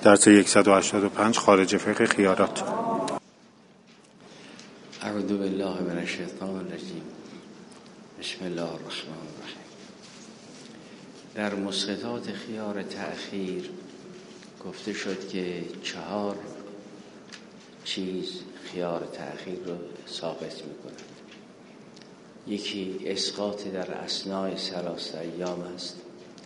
درس 185 خارج فقه خیارات. اعوذ بالله من الشیطان الرجیم. بسم الله الرحمن الرحیم. در مسقطات خیار تأخیر گفته شد که 4 چیز خیار تأخیر رو ثابت می‌کند. یکی اسقاط در اثناء 3 ایام است.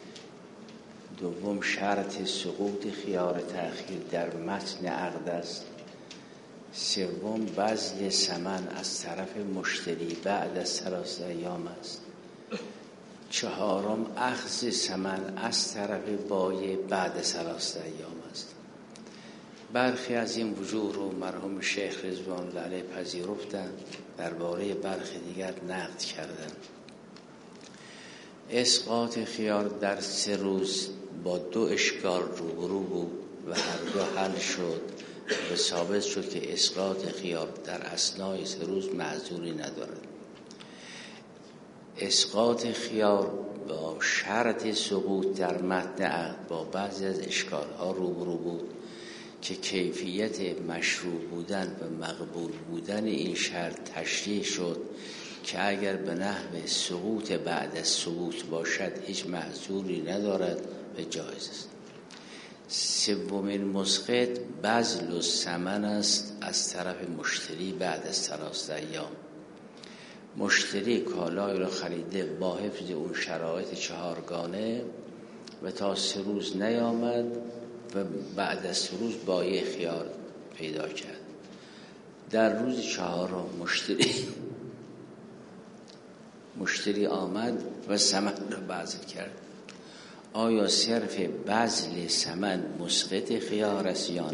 دوم شرط سقوط خیار تأخیر در متن عقد است. سوم بذل ثمن از طرف مشتری بعد از 3 ایام است. چهارم اخذ ثمن از طرف بایع بعد از 3 ایام است. برخی از این وجوه رو مرحوم شیخ رضوان الله علیه پذیرفتند، درباره برخی دیگر نقد کردند. اسقاط خیار در 3 روز با 2 اشکال روبرو بود و هر دو حل شد و ثابت شد که اسقاط خیار در اثنای 3 روز معذوری ندارد. اسقاط خیار با شرط سقوط در متن عقد با بعضی از اشکال‌ها روبرو بود که کیفیت مشروع بودن و مقبول بودن این شرط تشریح شد که اگر به نحو سقوط بعد از ثبوت باشد هیچ معذوری ندارد و جایز است. سومین مسقط بذل ثمن است از طرف مشتری بعد از 3 ایام. مشتری کالای را خریده با حفظ اون شرایط 4گانه و تا 3 روز نیامد و بعد از 3 روز بایع خیار پیدا کرد. در روز 4 مشتری آمد و ثمن را بذل کرد. آیا صرف بذل ثمن مسقط خیار است یا نه؟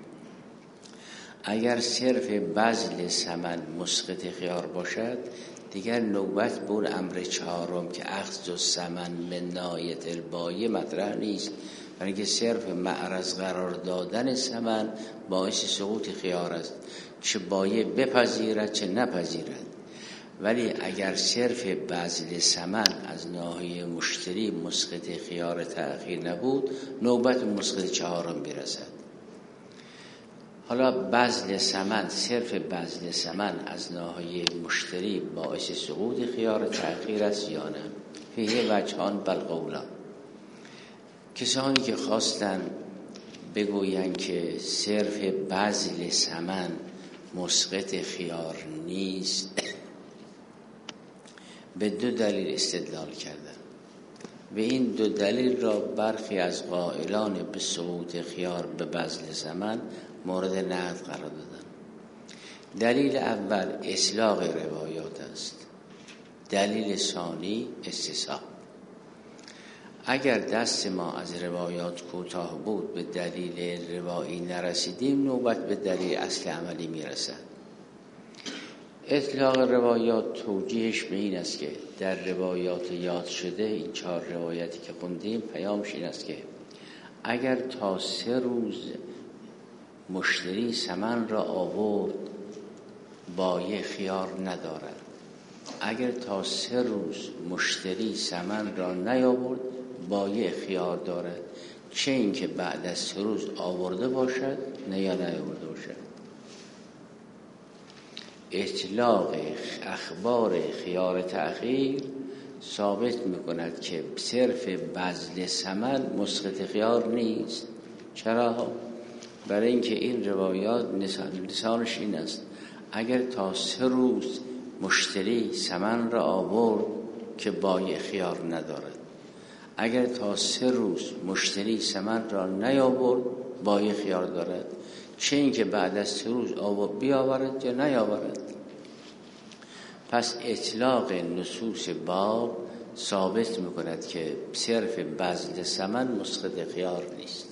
اگر صرف بذل ثمن مسقط خیار باشد دیگر نوبت به اون امر 4 که اخذ الثمن من ناحیه البایع مطرح نیست، برای اینکه صرف معرض قرار دادن ثمن باعث سقوط خیار است، چه بایع بپذیرد چه نپذیرد. ولی اگر صرف بذل ثمن از ناحیه مشتری مسقط خیار تأخیر نبود، نوبت مسقط 4 میرسد. حالا بذل ثمن، صرف بذل ثمن از ناحیه مشتری باعث سقوط خیار تأخیر است یا نه؟ فیه وجهان بل قولان. کسانی که خواستن بگویند که صرف بذل ثمن مسقط خیار نیست، به 2 دلیل استدلال کردند. به این 2 دلیل را برخی از قائلان به سقوط خیار به بذل ثمن مورد نقد قرار دادند. دلیل اول اصلاح روایات است. دلیل ثانی استصحاب. اگر دست ما از روایات کوتاه بود به دلیل روایی نرسیدیم، نوبت به دلیل اصل عملی میرسد. اطلاق روایات توجیهش به این است که در روایات یاد شده، این 4 روایتی که خوندیم، پیامش این است که اگر تا 3 روز مشتری ثمن را آورد بایع خیار ندارد. اگر تا 3 روز مشتری ثمن را نیاورد بایع خیار دارد، چه این که بعد از 3 روز آورده باشد نه یا نیاورده باشد. اطلاق اخبار خیار تأخیر ثابت می‌کند که صرف بذل ثمن مسقط خیار نیست. چرا؟ برای اینکه این روایات نشانش این است اگر تا 3 روز مشتری ثمن را آورد که بایع خیار ندارد، اگر تا 3 روز مشتری ثمن را نیاورد بایع خیار دارد، چه این که بعد از 3 روز بیاورد یا نیاورد. پس اطلاق نصوص باب ثابت می‌کند که صرف بذل ثمن مسقط خیار نیست.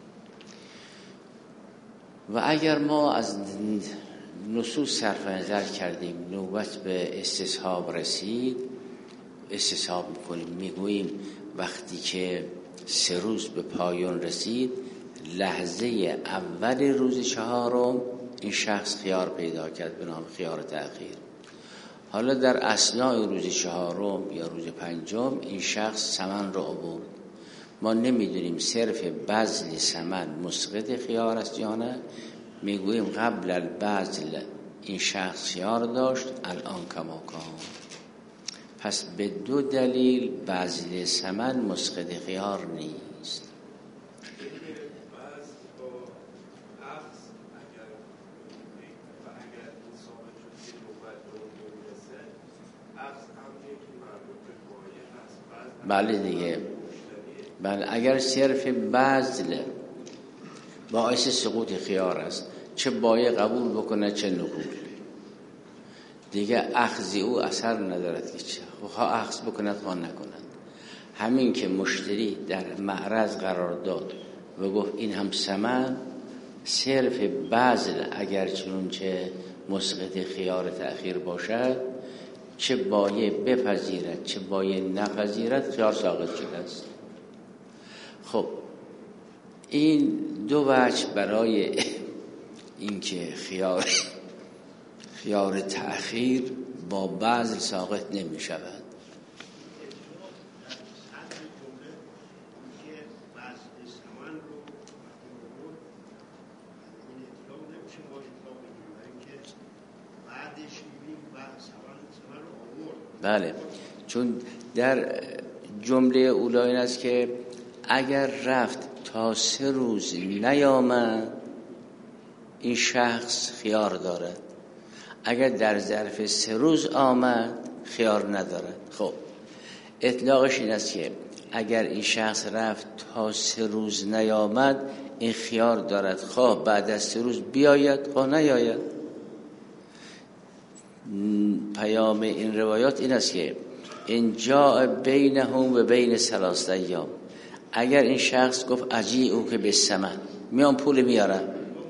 و اگر ما از نصوص صرف نظر کردیم، نوبت به استصحاب رسید، استصحاب می‌کنیم، میگوییم وقتی که 3 روز به پایان رسید، لحظه اول روز 4 این شخص خیار پیدا کرد به نام خیار تأخیر. حالا در اثنای روز 4 یا روز 5 این شخص ثمن را آورد. ما نمیدونیم صرف بذل ثمن مسقط خیار است یا نه. میگوییم قبل البذل این شخص خیار داشت، الان کما کان. پس به دو دلیل بذل ثمن مسقط خیار نیست. بله دیگه، بله اگر صرف بذل باعث سقوط خیار است، چه بایع قبول بکنه چه نقول، دیگه اخذ او اثر ندارد که چه خواه اخذ بکند خواه نکند. همین که مشتری در معرض قرار داد و گفت این هم ثمن، صرف بذل اگر چنانچه مسقط خیار تأخیر باشد، چه بایع بپذیرد چه بایع نپذیرد، خیار ساقط شده است. خب این دو وجه برای اینکه خیار تأخیر با بذل ساقط نمی شود. بله، چون در جمله اولی این است که اگر رفت تا 3 روز نیامد این شخص خیار دارد، اگر در ظرف 3 روز آمد خیار ندارد. خب اطلاقش این است که اگر این شخص رفت تا 3 روز نیامد این خیار دارد، خواه بعد از 3 روز بیاید خواه نیاید. پیام این روایات این است که ان جاء بینهم و بین 3 ایام، اگر این شخص گفت اجیء که بالثمن، میام پول میارم،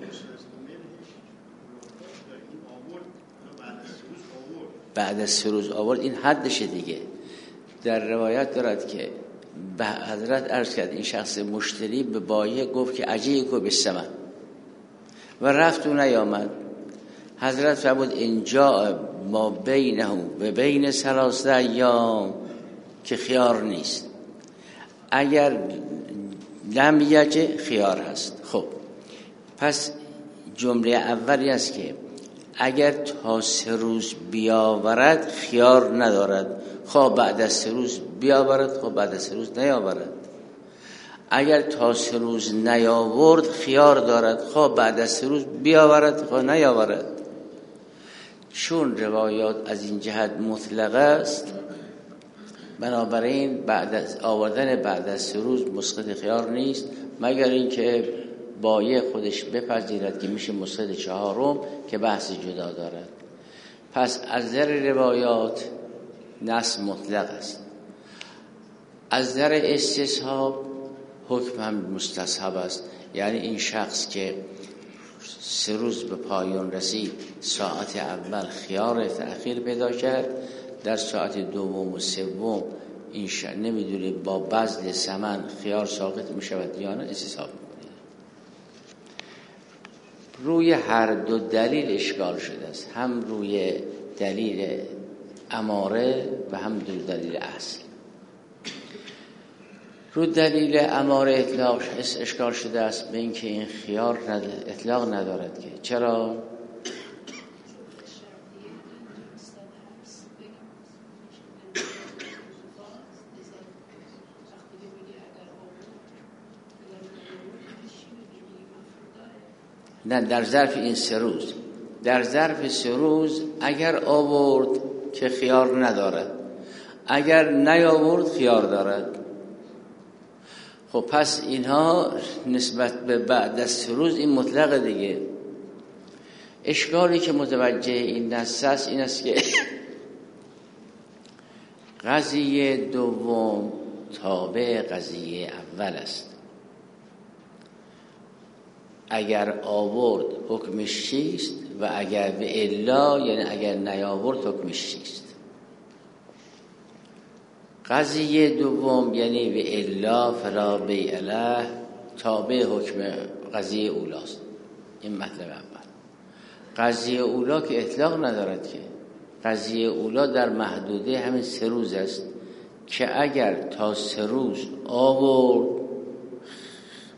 بعد از 3 روز آورد، این حدشه دیگه. در روایت دارد که به حضرت عرض کرد این شخص مشتری به بایع گفت که اجیء که بالثمن و رفت و نیامد. حضرت فرمود ان جاء ما بینه و بین 3 ایام، که خیار نیست. اگر لم یجه خیار هست. خب پس جمله اولی است که اگر تا 3 روز بیاورد خیار ندارد، خواه بعد از 3 روز بیاورد خواه بعد از 3 روز نیاورد. اگر تا 3 روز نیاورد خیار دارد، خواه بعد از 3 روز بیاورد خواه نیاورد. چون روایات از این جهت مطلقه است، بنابراین بعد از آوردن بعد از 3 روز مسقط خیار نیست، مگر اینکه بایع خودش بپذیرد که میشه مسقط 4م که بحث جدا دارد. پس از نظر روایات نص مطلق است. از نظر استصحاب حکم هم مستصحب است. یعنی این شخص که 3 روز به پایان رسید، ساعت اول خیار تأخیر پیدا کرد، در ساعت 2 و 3 این نمیدونه با بذل ثمن خیار ساقط میشود یا نه، استصحاب میکنه. روی هر دو دلیل اشکال شده است، هم روی دلیل اماره و هم دلیل اصل. رو دلیل اماره اطلاق اشکال شده است به اینکه این خیار اطلاق ندارد که چرا؟ نه، در ظرف این 3 روز، در ظرف 3 روز اگر آورد که خیار ندارد، اگر نیاورد خیار دارد. خب پس اینها نسبت به بعد از 3 روز این مطلق دیگه. اشکالی که متوجه این نص است این است که قضیه دوم تابع قضیه اول است. اگر آورد حکمش چیست و اگر به الا، یعنی اگر نیاورد حکمش چیست. قضیه دوم یعنی به الا فلا بیع له تابع حکم قضیه اولاست. این مطلب اول. قضیه اولا که اطلاق ندارد که قضیه اولا در محدوده همین 3 روز است که اگر تا 3 روز آورد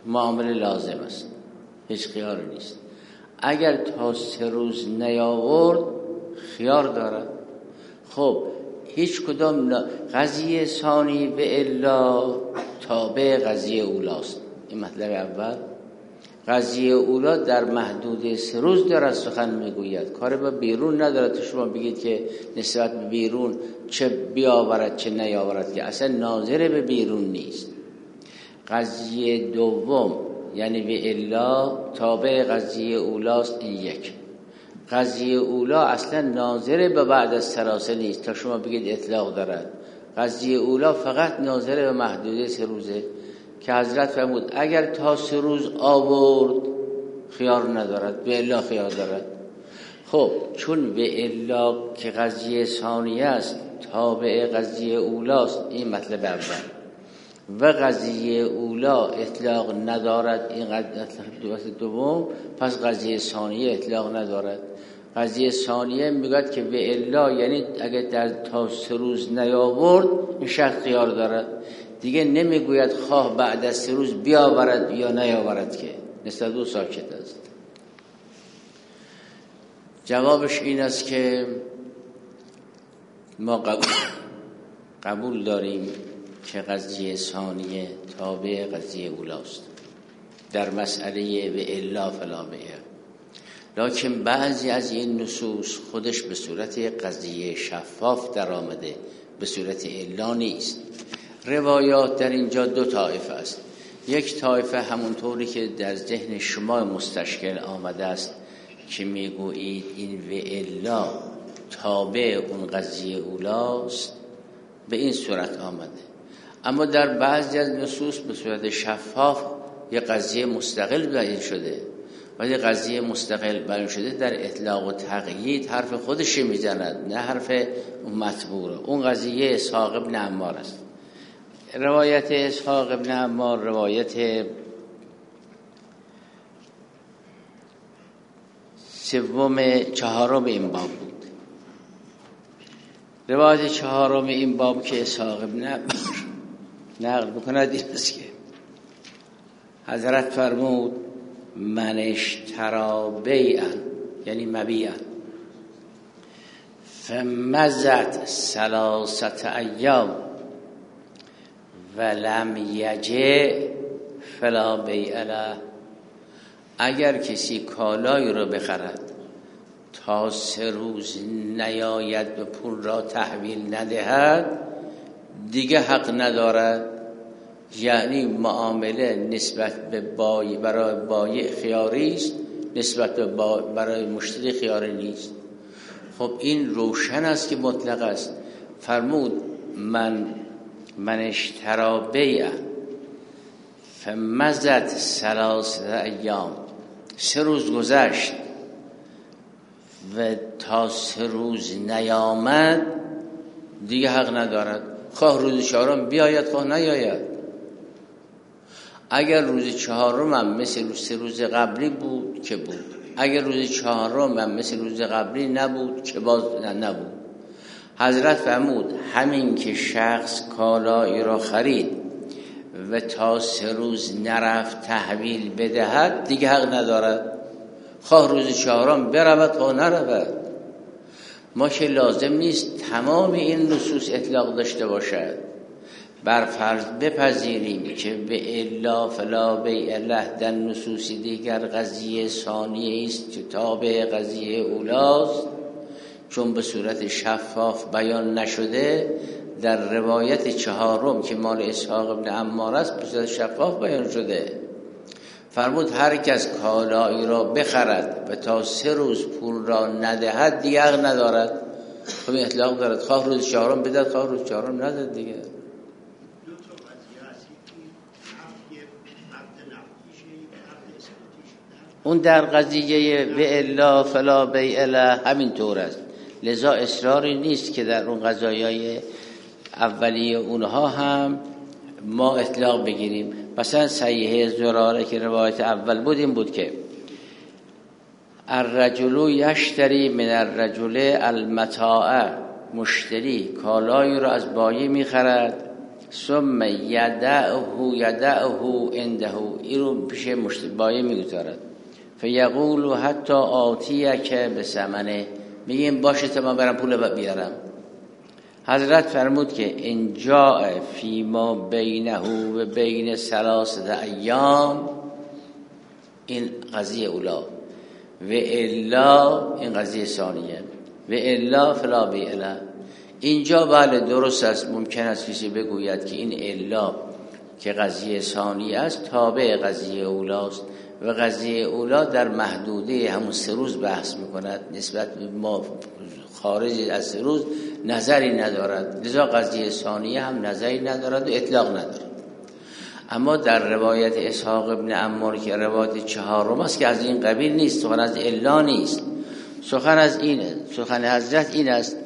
معامله لازم است، هیچ خیار نیست. اگر تا 3 روز نیاورد خیار دارد. خب هیچ کدام قضیه ثانی به الا تابع قضیه اولاست. این مطلب اول. قضیه اولا در محدود 3 روز دارد سخن میگوید، کار به بیرون ندارد. تو شما بگید که نسبت به بیرون چه بیاورد چه نیاورد، که اصلا ناظر به بیرون نیست. قضیه دوم یعنی به الا تابع قضیه اولاست. این یک. قضیه اولا اصلا ناظر به بعد از 3 نیست تا شما بگید اطلاق دارد. قضیه اولا فقط ناظر به محدوده 3 روزه که حضرت فرمود اگر تا 3 روز آورد خیار ندارد، به الا خیار دارد. خب چون به الا که قضیه ثانیه است تابع قضیه اولاست، این مطلب اول. و قضیه اولا اطلاق ندارد، این قضیه دوم. پس قضیه ثانیه اطلاق ندارد. قضیه ثانیه میگوید که به الا یعنی اگر در تا 3 روز نیاورد این شخص خیار دارد. دیگه نمیگوید خواه بعد از 3 روز بیاورد یا نیاورد، که نسبت دو ساکت است. جوابش این است که ما قبول داریم که قضیه ثانیه تابع قضیه اولاست در مسئله به الا فلا بیا، لکن بعضی از این نصوص خودش به صورت قضیه شفاف در آمده، به صورت الا نیست. روایات در اینجا 2 طایفه است. یک طایفه همونطوری که در ذهن شما مستشکل آمده است که میگویید این و الا تابع اون قضیه اولاست، به این صورت آمده. اما در بعضی از نصوص به صورت شفاف یک قضیه مستقل بیان شده و یک قضیه مستقل بیان شده در اطلاق و تقیید حرف خودش میزند، نه حرف مطبوع. اون قضیه اسحاق ابن عمار است. روایت اسحاق ابن عمار روایت 4 این باب بود. روایت 4 این باب که اسحاق ابن عمار نقل بکند این است که حضرت فرمود من اشترا بیعا یعنی مبیعا فمزد 3 ایام ولم یجع فلا بیع له. اگر کسی کالایی رو بخرد تا 3 روز نیاید و پول را تحویل ندهد دیگه حق ندارد. یعنی معامله نسبت به بای برای بایع خیاری است، نسبت به برای مشتری خیاری نیست. خب این روشن است که مطلق است. فرمود من اشترا بیع فمزد 3 ایام، 3 روز گذشت و تا 3 روز نیامد دیگه حق ندارد. خواه روز 4 بیاید خواه نیاید. اگر روز 4 هم مثل 3 روز قبلی بود که بود، اگر روز 4 هم مثل روز قبلی نبود که باز نبود. حضرت فرمود همین که شخص کالایی را خرید و تا 3 روز نرفت تحویل بدهد دیگه حق ندارد. خواه روز 4 برود خواه نرود. ما که لازم نیست تمام این نصوص اطلاق داشته باشد. بر فرض بپذیریم که به الا فلا بیع له در نصوص دیگر قضیه ثانیه است که تابع قضیه اولاست، چون به صورت شفاف بیان نشده. در روایت 4 که مال اسحاق ابن عمار است به صورت شفاف بیان شده. فرمود هر کس کالایی را بخرد و تا 3 روز پول را ندهد دیگه حق ندارد. خب این اطلاق دارد، خواه روز 4 بدهد خواه روز 4 ندهد دیگه. اون در قضیه به الا فلا بیع له همین طور است. لذا اصراری نیست که در اون قضایای اولیه اونها هم ما اطلاق بگیریم. مثلا صحیح زراره که روایت اول بود این بود که الرجل یشتری من الرجل المتاع، مشتری کالایی رو از بایی میخرد ثم یدعه عنده، این رو پیش بایع میگذارد. فیقول حتی آتیک بثمنه، میگیم باشه تا من برم پول بیارم. حضرت فرمود که ان جاء فیما بینه و بین 3 ایام، این قضیه اولا، و الا این قضیه ثانیه، و الا فلا بیع له. اینجا بله درست است، ممکن است کسی بگوید که این الا که قضیه ثانی است تابع قضیه اولاست و قضیه اولا در محدوده همون 3 روز بحث میکند، نسبت به ما خارج از 3 روز نظری ندارد، لذا قضیه ثانیه هم نظری ندارد و اطلاق ندارد. اما در روایت اسحاق ابن عمار که روایت 4 است که از این قبیل نیست، سخن از الا نیست، سخن از اینه، سخن حضرت این است: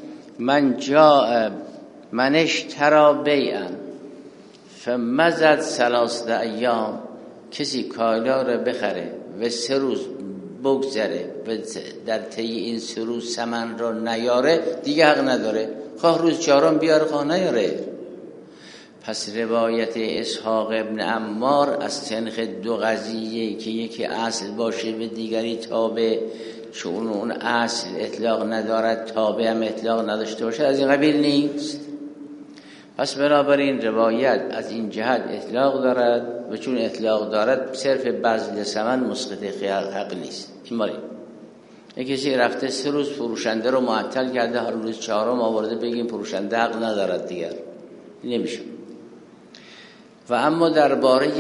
من اشترا بیعا فمزد 3 ایام، کسی کالا رو بخره و 3 روز بگذره و در طی این 3 روز ثمن رو نیاره، دیگه حق نداره، خواه روز 4 بیاره خواه نیاره. پس روایت اسحاق ابن عمار از تنخ 2 قضیه که یکی اصل باشه و دیگری تابع، چون اون اصل اطلاق ندارد تابع هم اطلاق نداشته باشه، از این قبیل نیست. پس بنابراین روایت از این جهت اطلاق دارد و چون اطلاق دارد صرف بذل ثمن مسقط حق نیست. این مالی کسی رفته 3 روز فروشنده رو معطل کرده، هر روز 4 آورده بگیم فروشنده حق ندارد، دیگر نمیشه. و اما درباره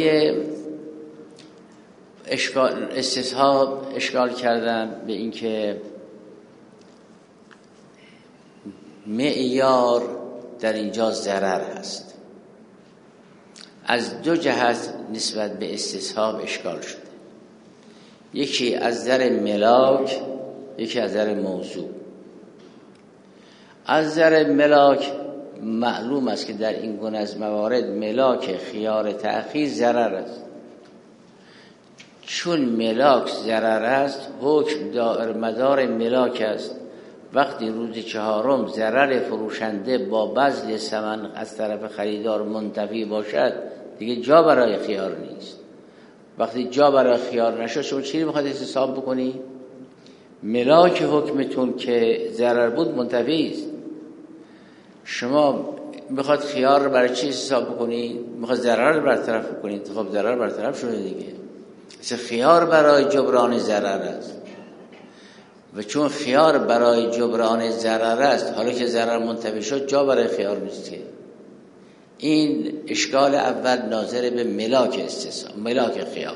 استصحاب اشکال کردن به اینکه معیار در اینجا ضرر هست. از 2 جهت نسبت به استصحاب اشکال شده، یکی از نظر ملاک، یکی از نظر موضوع. از نظر ملاک معلوم است که در این گونه از موارد ملاک خیار تأخیر ضرر است. چون ملاک ضرر است، حکم دائر مدار ملاک است. وقتی روز 4 ضرر فروشنده با بذل ثمن از طرف خریدار منتفی باشد، دیگه جا برای خیار نیست. وقتی جا برای خیار نشد، شما چی میخواد حساب بکنی؟ ملاک حکمتون که ضرر بود منتفی است. شما میخواد خیار رو برای چی حساب بکنی؟ میخواد ضرر رو برطرف بکنی. خب ضرر برطرف شده دیگه. خیار برای جبران ضرر است و چون خیار برای جبران ضرر است، حالا که ضرر منتفی شد جا برای خیار نیست که. این اشکال اول ناظر به ملاک استصحاب، ملاک خیار.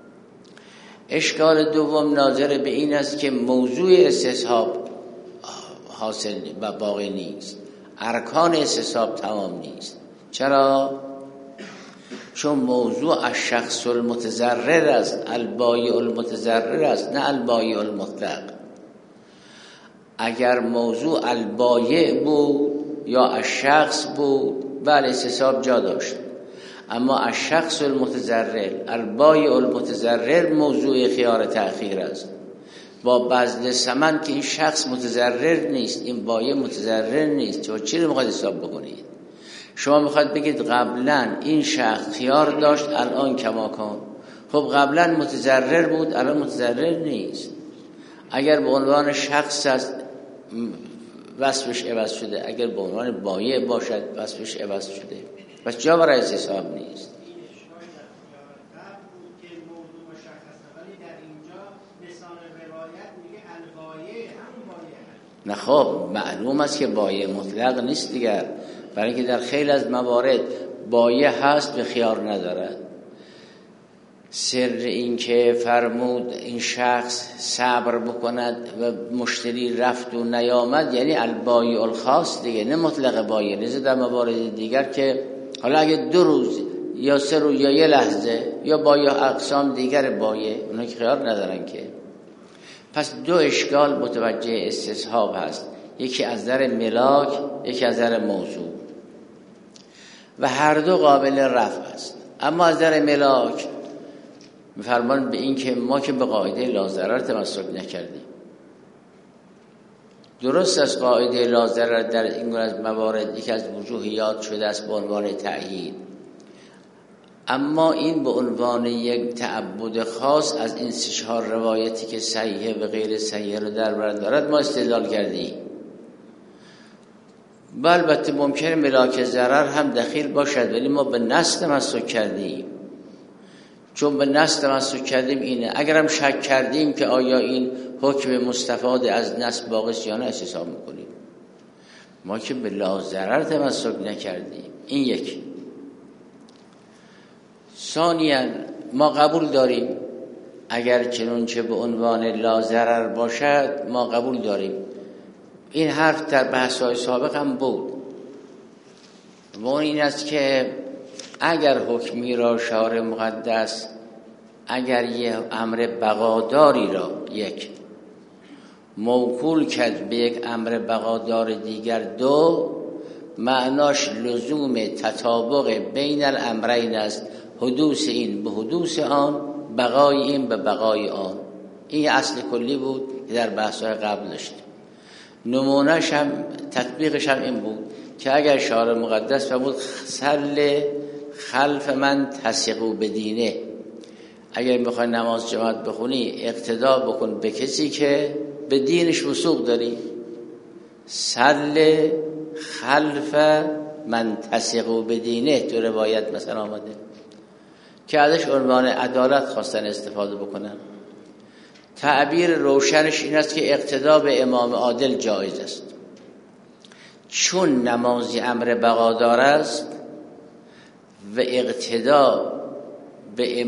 اشکال دوم ناظر به این است که موضوع استصحاب حاصل و باقی نیست، ارکان استصحاب تمام نیست. چرا؟ چون موضوع الشخص المتضرر است، البایع المتضرر است، نه البایع المطلق. اگر موضوع البایع بود یا الشخص بود، بله استصحاب جا داشت. اما الشخص المتضرر، البایع المتضرر موضوع خیار تأخیر است. با بذل ثمن که این شخص متضرر نیست، این بایع متضرر نیست، شما چی رو میخواید حساب بکنید؟ شما میخواید بگید قبلا این شخص خیار داشت الان کماکان. خب قبلا متضرر بود الان متضرر نیست. اگر به عنوان شخص است وصفش عوض شده، اگر به عنوان بایع باشد وصفش عوض شده، پس جا برای حساب نیست. نه خب معلوم است که بایع مطلق نیست دیگر، برای اینکه در خیلی از موارد بایع هست و خیار ندارد. سر این که فرمود این شخص صبر بکند و مشتری رفت و نیامد، یعنی البایع الخاص دیگه، نه مطلق بایع. لذا در موارد دیگر که حالا اگه 2 روز یا 3 روز یا 1 لحظه یا بایع اقسام دیگر بایع، اونا که خیار ندارن که. پس 2 اشکال متوجه استصحاب هست، یکی از نظر ملاک، یکی از نظر موضوع و هر 2 قابل رفع است. اما از نظر ملاک می‌فرمان به این که ما که به قاعده لا ضرر تمسک نکردیم، درست از قاعده لا ضرر در این گونه از موارد یکی از وجوه یاد شده است به عنوان تأیید، اما این به عنوان یک تعبد خاص از این 4 روایتی که صحیحه و غیر صحیحه رو در بر دارد ما استدلال کردیم. البته ممکنه ملاک ضرر هم دخیل باشد، ولی ما به نص تمسک کردیم. چون به نص تمسک کردیم اینه، اگرم شک کردیم که آیا این حکم مستفاد از نص باقی است یا نه حساب میکنیم. ما که به لا ضرر تمسک نکردیم. این یک. ثانیاً ما قبول داریم اگر چنانچه به عنوان لا ضرر باشد ما قبول داریم. این حرف در بحث‌های سابق هم بود و اون این است که اگر حکمی را شارع مقدس اگر یه امر بقاداری را یک موکول کرد به یک امر بقادار دیگر دو، معناش لزوم تطابق بین الامرین است، حدوث این به حدوث آن، بقای این به بقای آن. این اصل کلی بود که در بحث‌های قبل داشتیم. نمونهش هم تطبیقش هم این بود که اگر شارع مقدس فرمود صل خلف من تثقوا بدینه، اگر میخوای نماز جماعت بخونی اقتدا بکن به کسی که به دینش وثوق داری. صل خلف من تثقوا بدینه تو روایت مثلا آمده که ازش عنوان عدالت خواستن استفاده بکنن. تعبیر روشنش این است که اقتدا به امام عادل جایز است، چون نمازی امر بقادار است و اقتدا به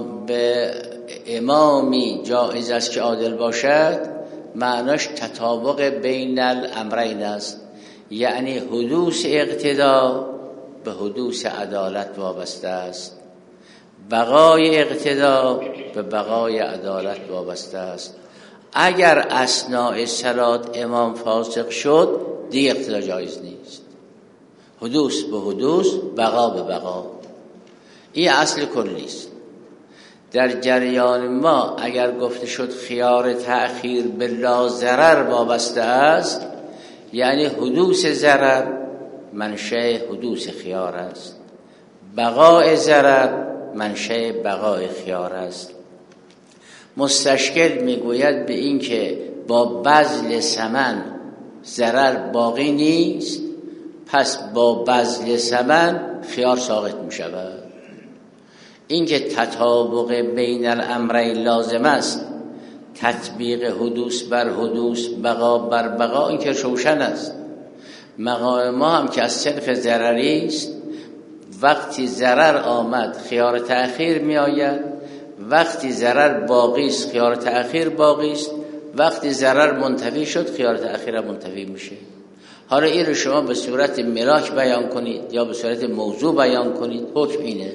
امامی جایز است که عادل باشد، معناش تطابق بین الامرین است، یعنی حدوث اقتدا به حدوث عدالت وابسته است، بقای اقتدا به بقای عدالت وابسته است. اگر اثناء صلات امام فاسق شد دیگه اقتدا جایز نیست، حدوث به حدوث، بقا به بقا. این اصل کلی است. در جریان ما اگر گفته شد خیار تأخیر به لا ضرر وابسته است، یعنی حدوث ضرر منشأ حدوث خیار است، بقای ضرر منشأ بقای خیار است. مستشکل میگوید به این که با بذل ثمن ضرر باقی نیست، پس با بذل ثمن خیار ساقط می شود. این که تطابق بین الامرین لازم است، تطبیق حدوث بر حدوث، بقا بر بقا، این که روشن است. مقام ما هم که از صنف ضرری است، وقتی ضرر آمد خیار تأخیر می آید، وقتی ضرر باقی است خیار تأخیر باقی است، وقتی ضرر منتفی شد خیار تأخیر منتفی میشه. حالا این رو شما به صورت ملاک بیان کنید یا به صورت موضوع بیان کنید، حکم اینه.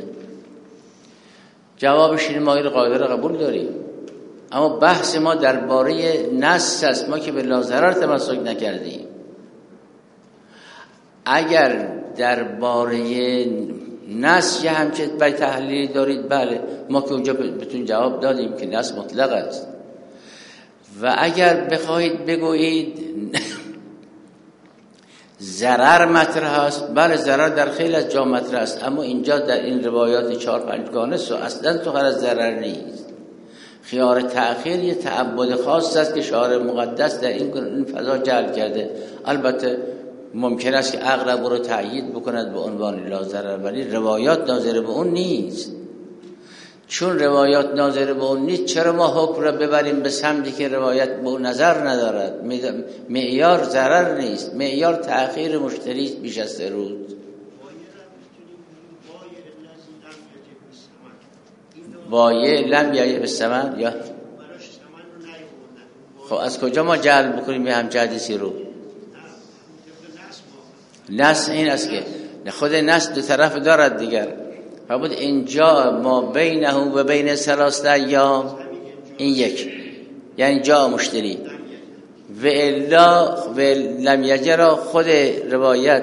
جوابش اینه ما این قاعده رو قبول داریم، اما بحث ما درباره نص است، ما که به لا ضرر تمسک نکردیم. اگر درباره نص یه همچه برای تحلیلی دارید، بله ما که اونجا بهتون جواب دادیم که نص مطلق است. و اگر بخواهید بگویید ضرر مطرح است، بله ضرر در خیلی از جا مطرح است، اما اینجا در این روایات 4-5 گانه اصلا تو از ضرر نیست. خیار تأخیر یه تعبد خاص است که شارع مقدس در این فضا جعل کرده. البته ممکن است که اغلب رو تأیید بکند به عنوان لا ضرر، ولی روایات ناظر به اون نیست. چون روایات ناظر به اون نیست، چرا ما حکم را ببریم به سمتی که روایت به اون نظر ندارد؟ معیار ضرر نیست، معیار تأخیر مشتری بیش از 3 روز. وایه لم یجب بالثمن یا خب از کجا ما جعل بکنیم به همچه حدیثی رو؟ نص این است که خود نص دو طرف دارد دیگر. فرمود اینجا ما بینه و بین 3 ایام، این یک یعنی جا مشتری. و الا و لم یجرا خود روایت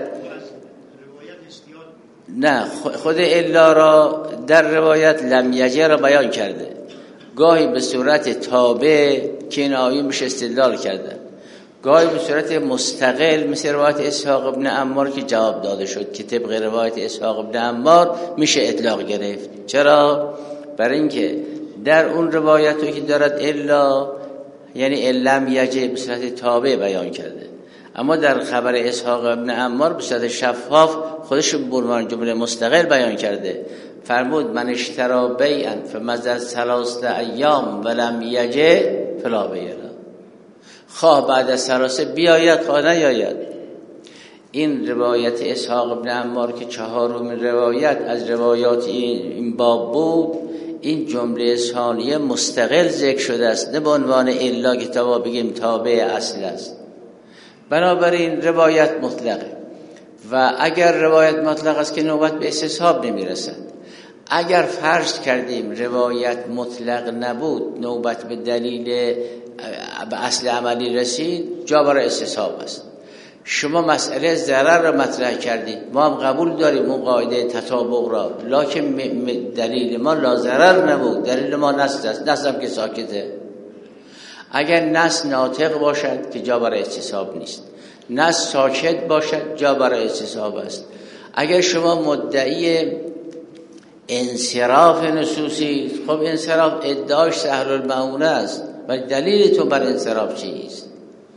نه، خود الا را در روایت لم یجرا بیان کرده، گاهی به صورت تابع که این آیه میشه استدلال کرده، گاهی به صورت مستقل مثل روایت اسحاق ابن عمار که جواب داده شد که طبق روایت اسحاق ابن عمار میشه اطلاق گرفت. چرا؟ برای اینکه در اون روایتی که دارد الا یعنی علم یجه به صورت تابع بیان کرده، اما در خبر اسحاق ابن عمار به صورت شفاف خودش به عنوان جمله مستقل بیان کرده. فرمود من اشترا بیعا فمضى 3 ایام ولم یجه فلا بیع له، خواه بعد از 3 بیاید خواه نیاید. این روایت اسحاق ابن عمار که 4مین روایت از روایات این باب بود، این جمله ثانیه مستقل ذکر شده است، نه به عنوان الا که تا بگیم تابع اصل است. بنابراین روایت مطلقه و اگر روایت مطلق است که نوبت به استصحاب نمیرسد. اگر فرض کردیم روایت مطلق نبود، نوبت به دلیل به اصل عملی رسید، جا برای استصحاب است. شما مسئله ضرر را مطرح کردید، ما هم قبول داریم اون قاعده تطابق را، لکن دلیل ما لا ضرر نبود، دلیل ما نص است، نص هم که ساکته. اگر نص ناطق باشد که جا برای استصحاب نیست، نص ساکت باشد جا برای استصحاب است. اگر شما مدعی انصراف نصوصی، خب انصراف ادعاش سهل المعونه است، ولی دلیل تو بر انصراف چیست؟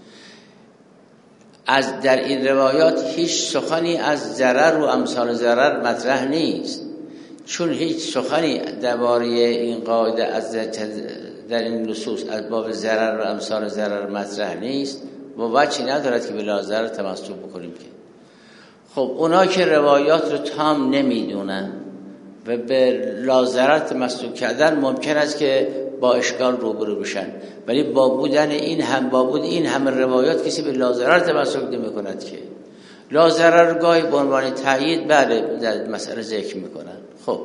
از در این روایات هیچ سخنی از ضرر و امثال ضرر مطرح نیست، چون هیچ سخنی درباره این قاعده از در این نصوص از باب ضرر و امثال ضرر مطرح نیست و وجهی ندارد که بلا ضرر تمسک بکنیم. که خب اونا که روایات رو تام نمیدونن و به لا ضرر تمسک کردن ممکن است که با اشکال روبرو بشن، ولی با بودن این همه روایات کسی به لا ضرر تمسک نمی‌کند. که لا ضرر گاهی به عنوان تایید بله در مسئله ذکر میکنن. خب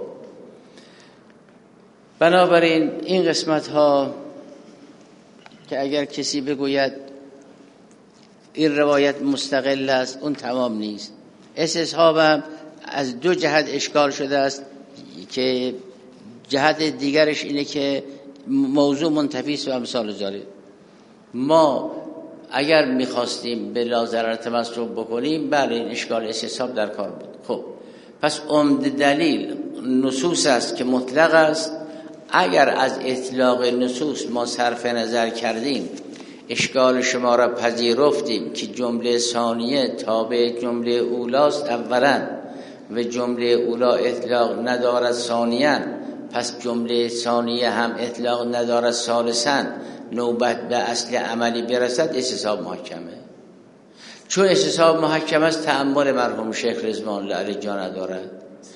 بنابراین این قسمت ها که اگر کسی بگوید این روایت مستقل است، اون تمام نیست. استصحاب هم از 2 جهت اشکال شده است که جهت دیگرش اینه که موضوع منتفی است و امثال ذالک. ما اگر میخواستیم به لا ضرر تمسک بکنیم، بله این اشکال استصحاب در کار بود. خب پس عمده دلیل نصوص است که مطلق است. اگر از اطلاق نصوص ما صرف نظر کردیم، اشکال شما را پذیرفتیم که جمله ثانیه تابع جمله اولاست اولا و جمله اولا اطلاق ندارد ثانیاً، پس جمله ثانیه هم اطلاق ندارد ثالثاً، نوبت به اصل عملی برسد استصحاب محکمه. چون استصحاب محکم است، تأمل مرحوم شیخ رضوان الله علیه جا ندارد.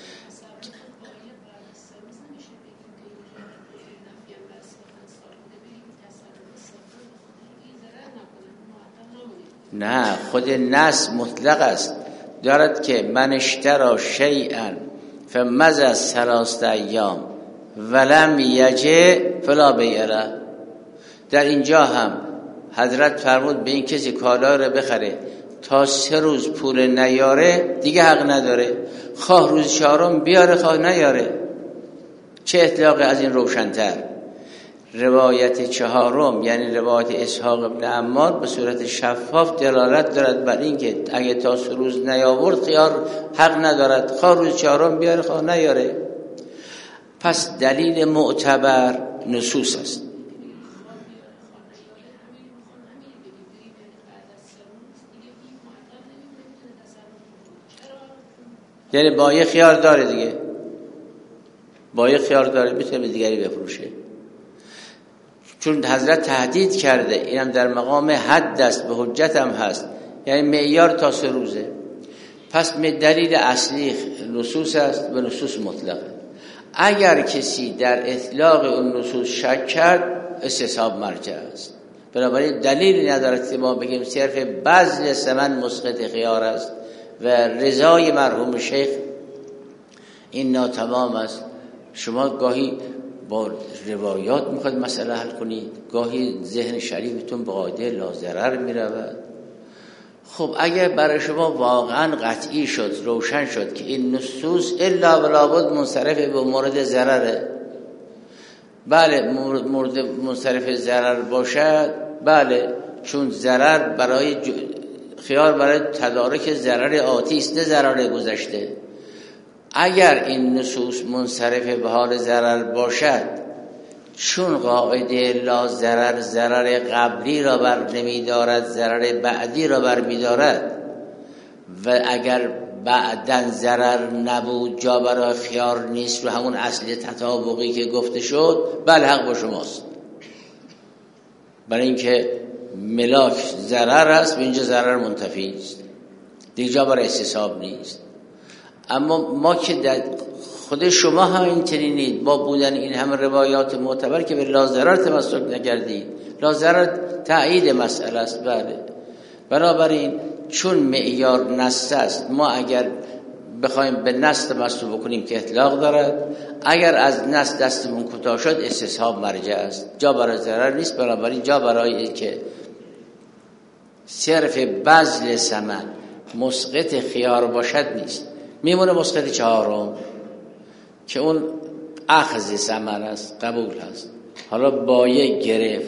نه، خود نص مطلق است، دارد که من اشترا شیئا فمضى 3 ایام ولم یجه فلا بیع له. در اینجا هم حضرت فرمود به این کسی کالا رو بخره تا 3 روز پول نیاره دیگه حق نداره، خواه روز 4 بیاره خواه نیاره. چه اطلاقی از این روشن‌تر؟ روایت 4 یعنی روایت اسحاق ابن عمار به صورت شفاف دلالت دارد بر این که اگه تا 3 روز نیاورد خیار حق ندارد، خواه روز 4 بیاره خواه نیاره. پس دلیل معتبر نصوص است. یعنی با یه خیار داره دیگه، با یه خیار داره میتونه به دیگری بفروشه، چون حضرت تهدید کرده. اینم در مقام حد است، به حجت هم هست، یعنی معیار تا 3 روزه. پس دلیل اصلی نصوص است و نصوص مطلقه. اگر کسی در اطلاق اون نصوص شک کرد، استصحاب مرجع است. بنابراین دلیلی ندارد که ما بگیم صرف بذل ثمن مسقط خیار است و رضای مرحوم شیخ این ناتمام است. شما گاهی با روایات میخواد مسئله حل کنید، گاهی ذهن شریفتون به قاعده لا ضرر میرود. خب اگر برای شما واقعا قطعی شد، روشن شد که این نصوص الا ولا بد منصرف به مورد ضرره، بله مورد منصرف ضرر باشد، بله چون ضرر برای خیار برای تدارک ضرر آتی است نه ضرر گذشته. اگر این نصوص منصرف به حال ضرر باشد، چون قاعده لا ضرر ضرر قبلی را بر نمی‌دارد، ضرر بعدی را بر می‌دارد، و اگر بعدن ضرر نبود جا برای خیار نیست رو همون اصل تطابقی که گفته شد، بله حق با شماست. برای اینکه ملاک ضرر است و اینجا ضرر منتفی است، دیگه جا برای استصحاب نیست. اما ما که خود شما هم اینطورینید، با بودن این همه روایات معتبر که به لا ضرر تمسک نکردید. لا ضرر تأیید مسئله است. بله، بنابراین چون معیار نص است، ما اگر بخوایم به نص تمسک بکنیم که اطلاق دارد، اگر از نص دستمون کوتاه شد استصحاب مرجع است، جا برای ضرر نیست. بنابراین جا برای که صرف بذل ثمن مسقط خیار باشد نیست. میمونه مسقط چهارم که اون اخذ ثمن است، قبول هست. حالا بایع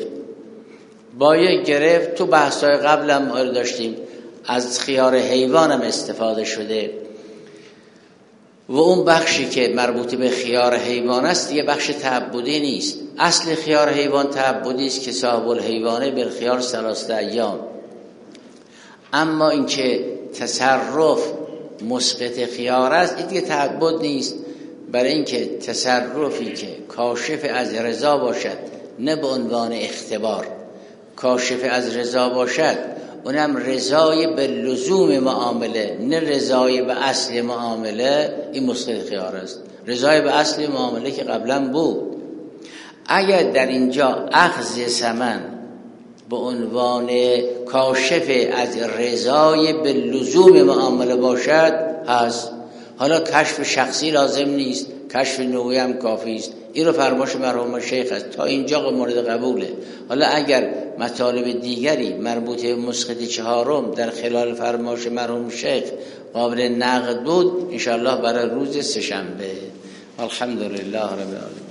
گرفت. تو بحث‌های قبل هم داشتیم از خیار حیوان هم استفاده شده و اون بخشی که مربوط به خیار حیوان است دیگه بخش تعبدی نیست. اصل خیار حیوان تعبدی است که صاحب الحیوانه بالخیار 3 ایام. اما اینکه تصرف مسقط خیار است این دیگه تعبد نیست، برای اینکه تصرفی که کاشف از رضا باشد، نه به عنوان اختبار، کاشف از رضا باشد، اونم رضای به لزوم معامله نه رضای به اصل معامله، این مسقط خیار است. رضای به اصل معامله که قبلا بود. اگر در اینجا اخذ ثمن به عنوان کاشف از رضای به لزوم معامله باشد هست. حالا کشف شخصی لازم نیست، کشف نوعی هم کافی است. این رو فرمایش مرحوم شیخ است، تا اینجا مورد قبوله. حالا اگر مطالب دیگری مربوط به مسقط چهارم در خلال فرمایش مرحوم شیخ قابل نقد بود، انشاءالله برای روز سه‌شنبه. الحمدلله رب العالمین.